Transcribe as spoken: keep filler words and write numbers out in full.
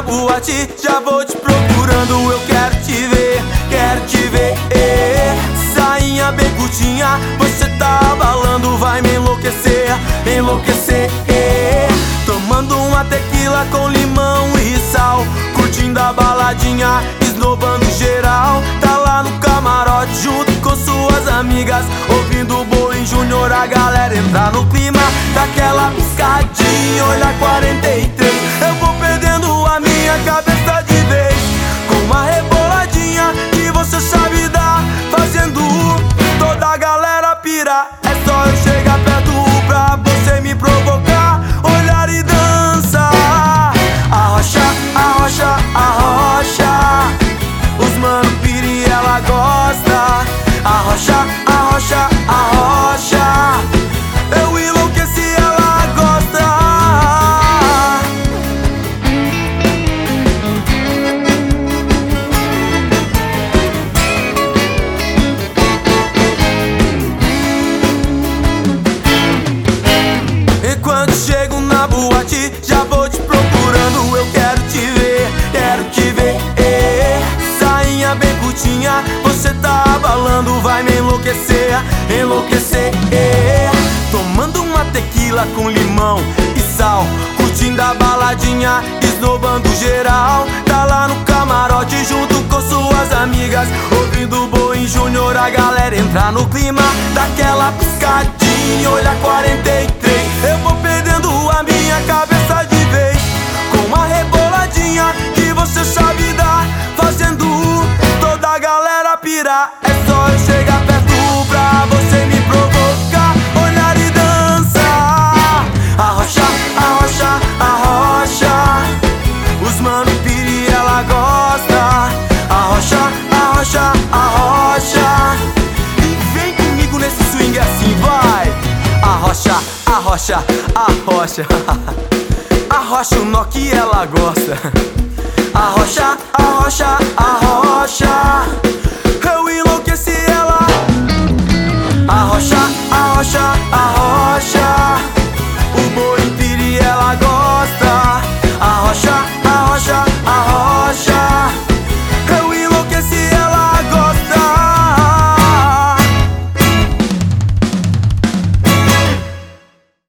na boate, já vou te procurando. Eu quero te ver, quero te ver. Sainha bem curtinha, você tá abalando, vai me enlouquecer, enlouquecer. Tomando uma tequila com limão e sal, curtindo a baladinha, esnobando geral. Tá lá no camarote junto com suas amigas, ouvindo o Bowie Júnior, a galera entra no clima. Daquela piscadinha, olha quarenta e três. Eu vou perdendo a minha cabeça de vez, com uma reboladinha que você sabe dar, fazendo toda a galera pirar. É só eu chegar perto pra você me provocar, olhar e dançar. Arrocha, arrocha, arrocha, os mano pira e ela gosta. Arrocha, arrocha, arrocha, eu enlouqueci, ela gosta. Enquanto chego na boate, já vou te procurando. Eu quero te ver, quero te ver. Sainha bem curtinha, você tá abalando, vai me enlouquecer, enlouquecer. Tomando uma tequila com limão e sal, curtindo a baladinha, esnobando geral. Tá lá no camarote junto com suas amigas, ouvindo o Bowie Júnior, a galera entra no clima. Daquela piscadinha, olha quarenta e três. Eu vou perdendo a minha cabeça de vez, com uma reboladinha que você sabe dar, fazendo toda a galera pirar. É só eu chegar perto pra você me provocar, olhar e dançar. Arrocha, arrocha, arrocha, os mano pira e ela gosta. Arrocha, arrocha, arrocha, e vem comigo nesse swing assim, vai. Arrocha, arrocha, arrocha, arrocha o nó que ela gosta. Arrocha, arrocha, arrocha, eu enlouqueci, ela. Arrocha,